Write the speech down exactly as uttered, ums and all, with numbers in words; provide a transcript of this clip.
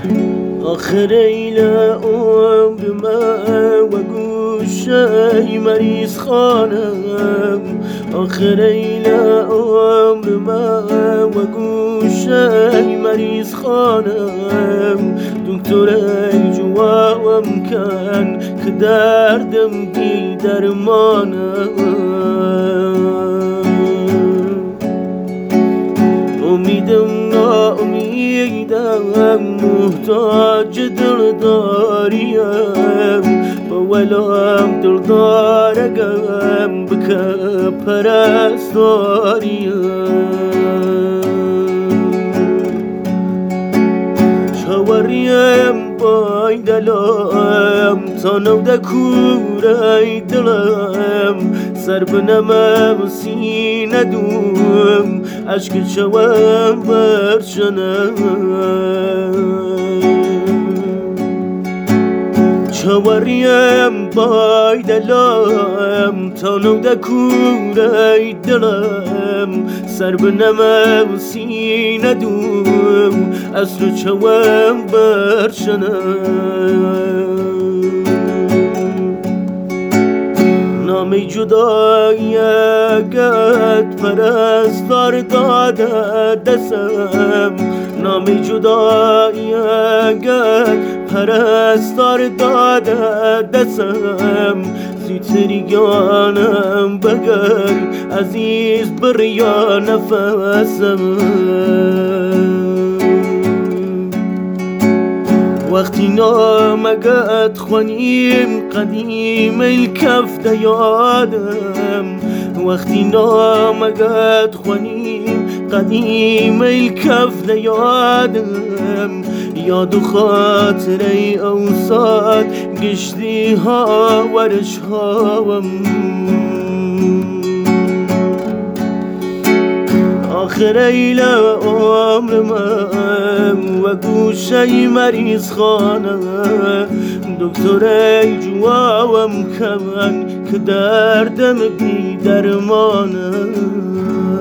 آخر ایل عمر من و گوشه مریض خانم، آخر ایل عمر من و گوشه مریض خانم. دکتر جوابم کن که دردم بی درمانم. امیدم ناامیدم، محتاج دلداریم، با ولام دلدارگم بکه پرستاریم. چاوریم بای دلم تا نوده کوره دلم، سر بنمم سینه دوم عشق چوم برچنم. چاوریم بای دلم تا نوده کوره دلم، سر بنمم سینه دوم اصل چوم برچنم. نامی جدایت پرستار داده دستم، نامی جدایت پرستار داده دستم. زیتریگانم بگر عزیز بریا نفسم. وقتی نامگت خوانیم قدیم الکف دیادم، وقتی نامگت خوانیم قدیم الکف دیادم. یاد و خاطره اوساد گشتی ها ورش هاوم. آخر ایل عمر من و گوشه مریض خانه، دکتر جوابم کن که دردم بی درمانه.